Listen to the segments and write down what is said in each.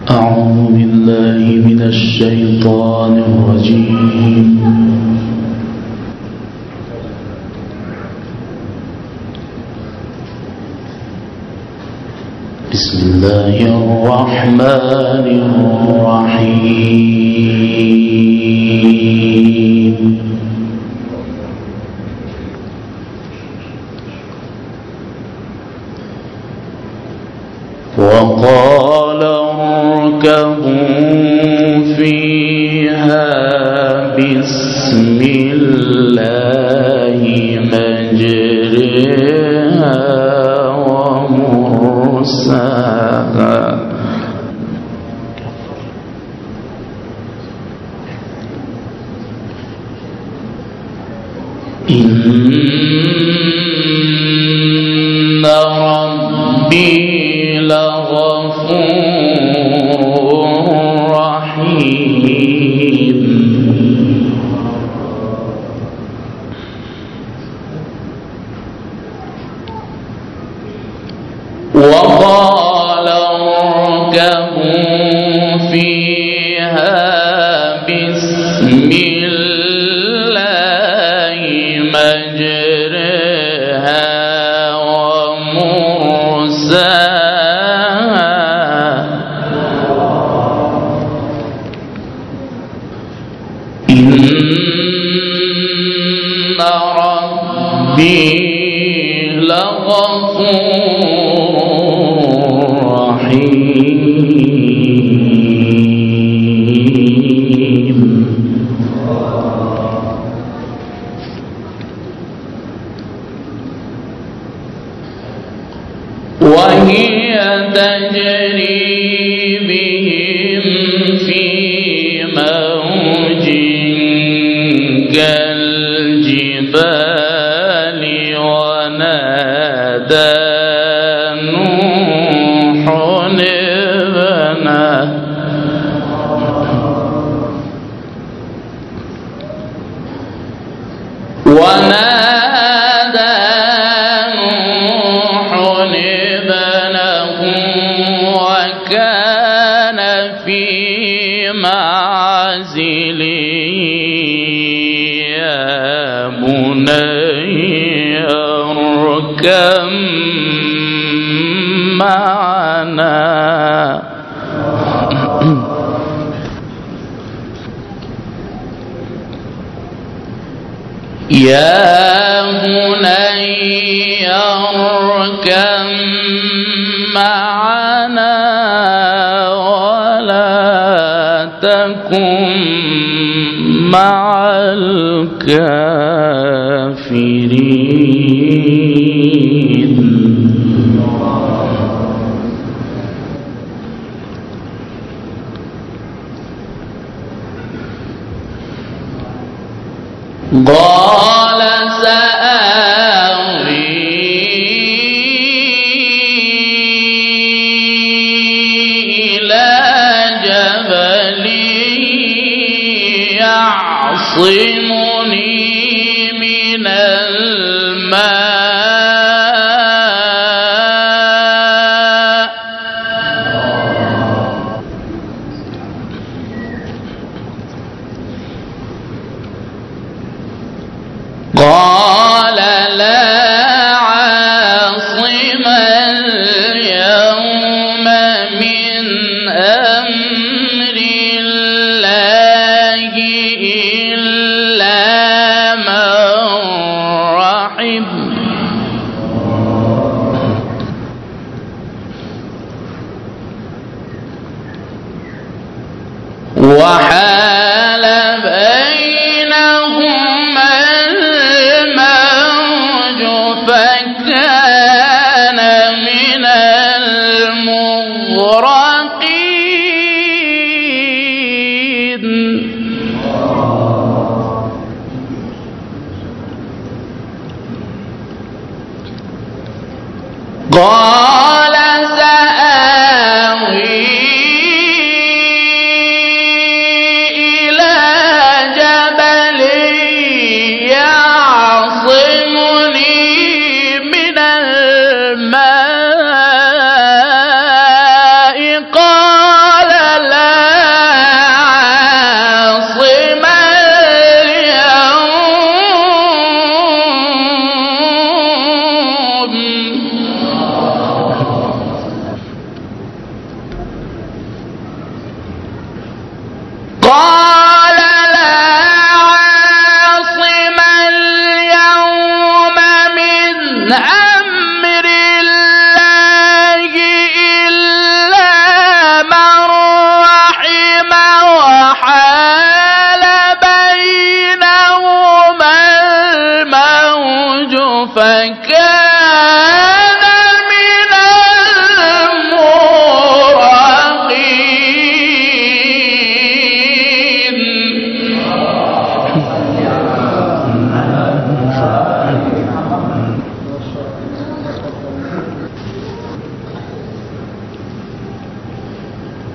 أعوذ بالله من الشيطان الرجيم. بسم الله الرحمن الرحيم. وقال اركبوا فيها بسم الله مجريها ومرساها إن ربي لغفور رحيم. وقال اركبوا فيها بسم الله مجريها ومرساها إن ربي لغفور رحيم. وهي تجري بهم في موج كالجبال ونادى نوح ابنه وكان في معزل يا بني اركب معنا يا بني اركب معنا ولا تكن مع الكافرين. قال سآوي إلى جبل يعصمني من الماء قال لا عاصم اليوم من أمر الله إلا من رحم وحال بينهما الموج فكان من المغرقين. قال سآوي إلى جبل يعصمني من الماء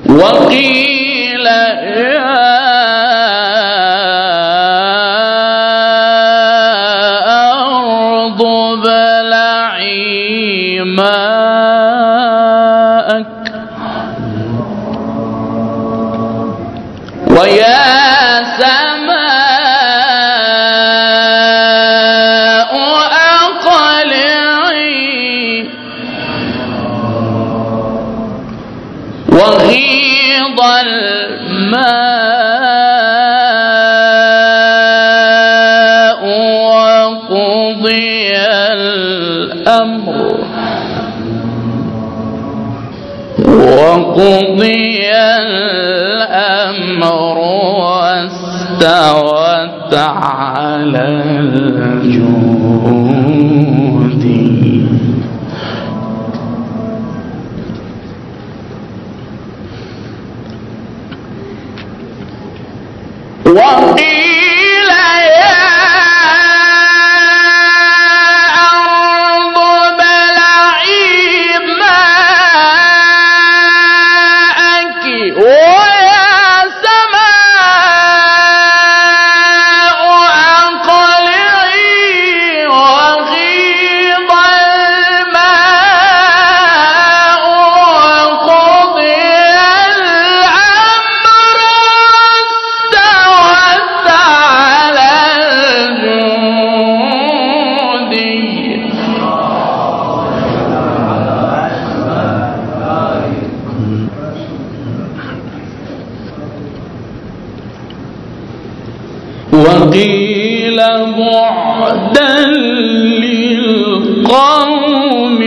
وقيل يا أرض ابلعي ماءك ويا سماء أقلعي وغيض الماء وقضي الأمر واستوت على الجود وقيل يا أرض ابلعي ماءك ويا سماء أقلعي وغيض الماء وقضي الأمر واستوت على الجود وقيل بعدا للقوم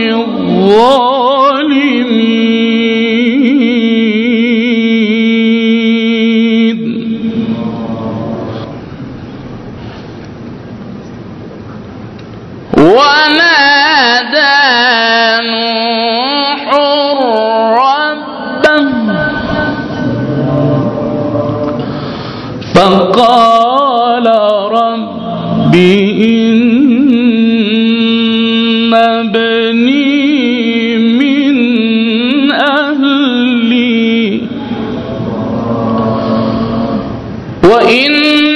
الظالمين ونادى نوح ربه فقال رب إن ابني من أهلي وإن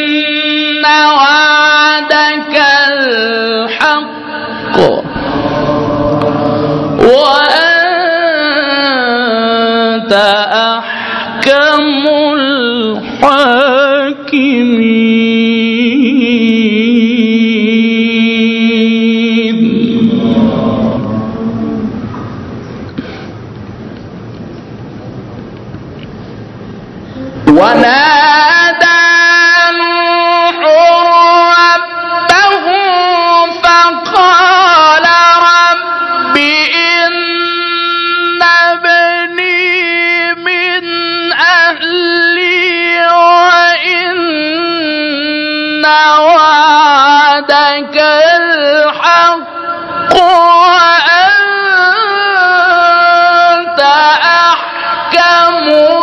وعدك الحق وأنت أحكم الحاكمين ونادى نوح ربه فقال رب إن ابني من أهلي وإن وعدك الحق وأنت أحكم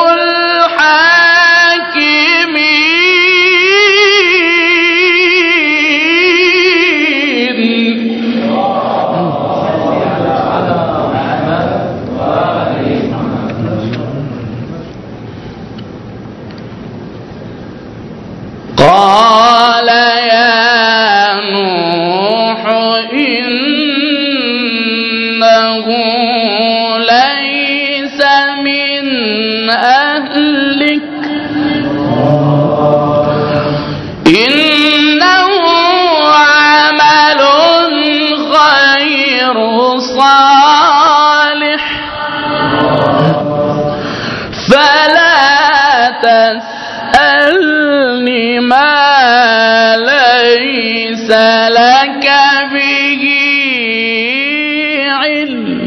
قال يا نوح إنه ليس من أهلك إنه عمل غير صالح فلا تسألني ما ليس لك به علم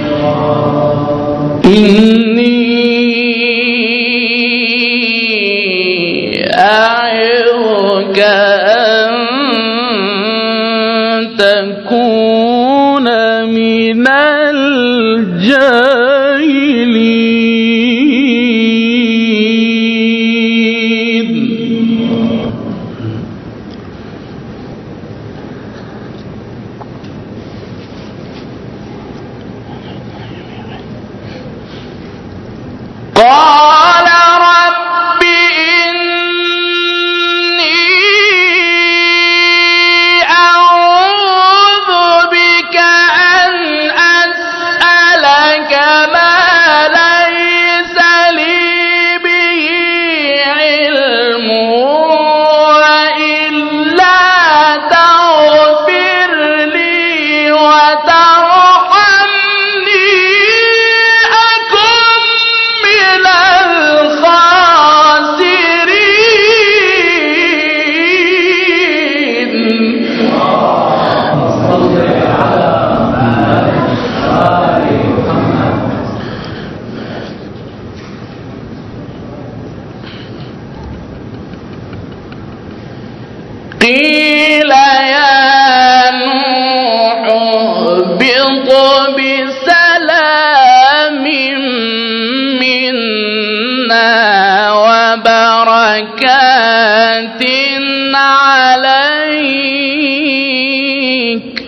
إني أعظك أن تكون من الجاهلين. بسلام منا وبركات عليك.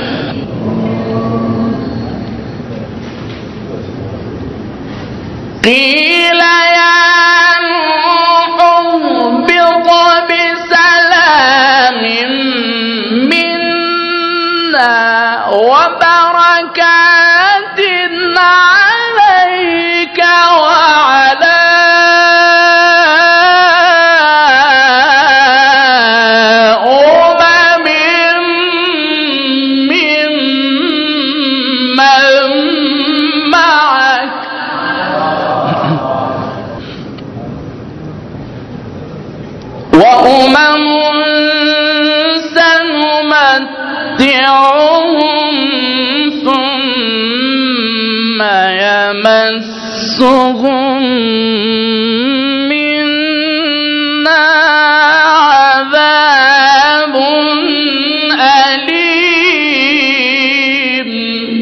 قيل يا نوح اهبط بسلام منا وبركات عليك وعلى وأمم سنمتعهم ثم يمسهم منا عذاب أليم.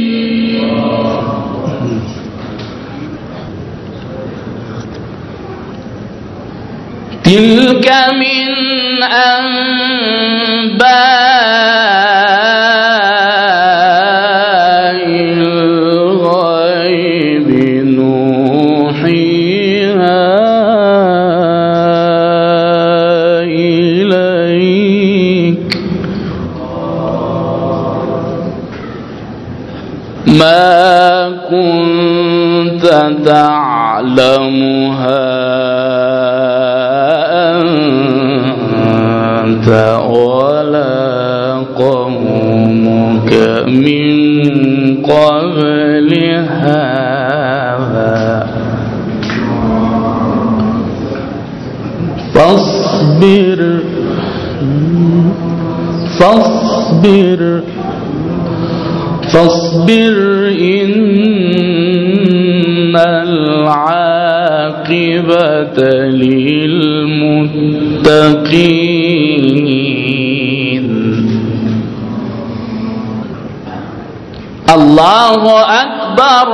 تلك من أنباء الغيب نوحيها إليك ما كنت تعلمها أنت ولا قومك من قبل هذا فاصبر إن العاقبة للمتقين. الله أكبر.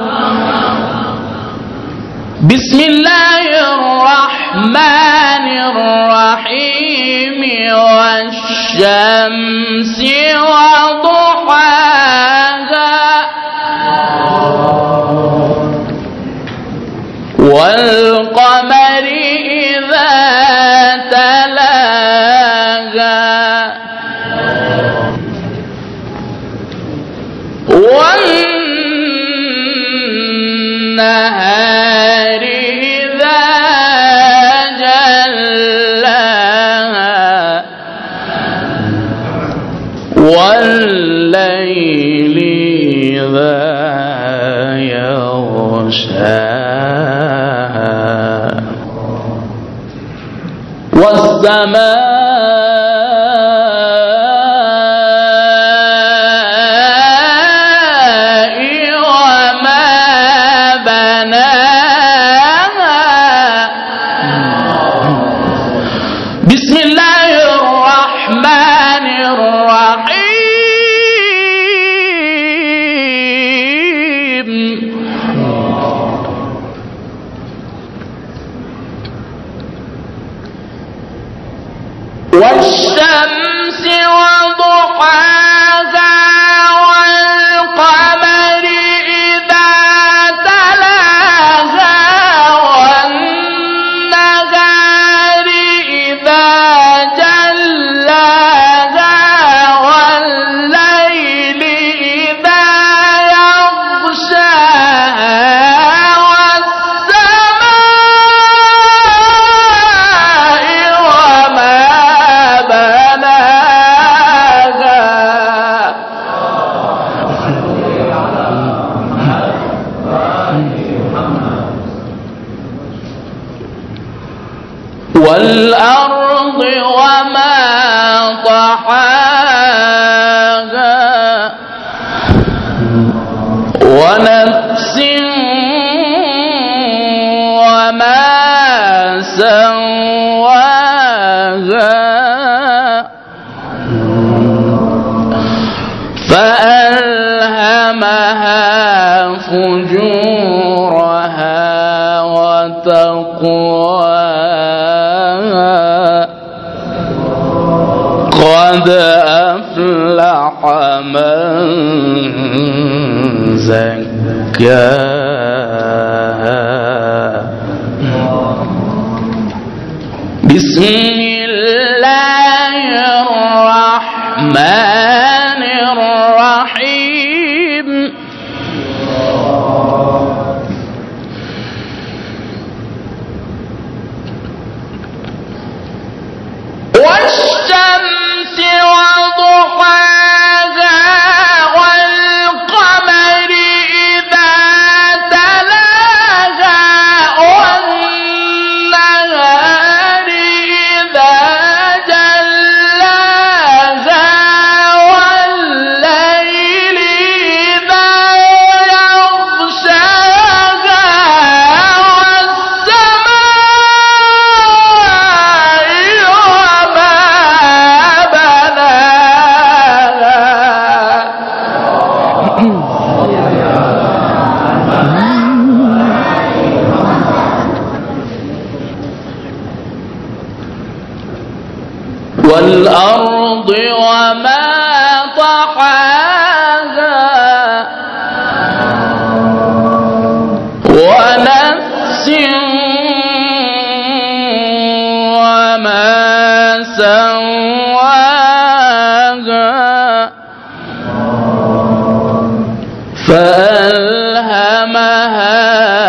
بسم الله الرحمن الرحيم والشمس وضحاها والقمر إذا تلاها والنهار إذا جلاها والليل إذا يغشاها والسماء بسم الله الرحمن الرحيم والشمس وضحاها والقمر إذا تلاها والنهار إذا جلاها والليل إذا يغشاها والسماء وما بناها والأرض وما طحاها ونفس وما سواها فألهمها فجورها وتقواها قد أفلح من زكاها. بسم الله الرحمن الرحيم. والشمس وضحاها والقمر إذا تلاها والنهار إذا جلاها والليل إذا يغشاها والأرض وما طحاها ونفس وما سواها فألهمها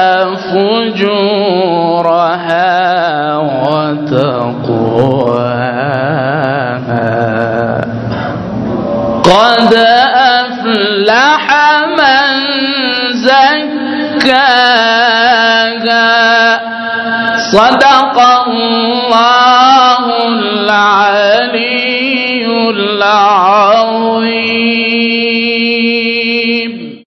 فجورها وتقواها قد أفلح من زكاها. صدق الله العظيم.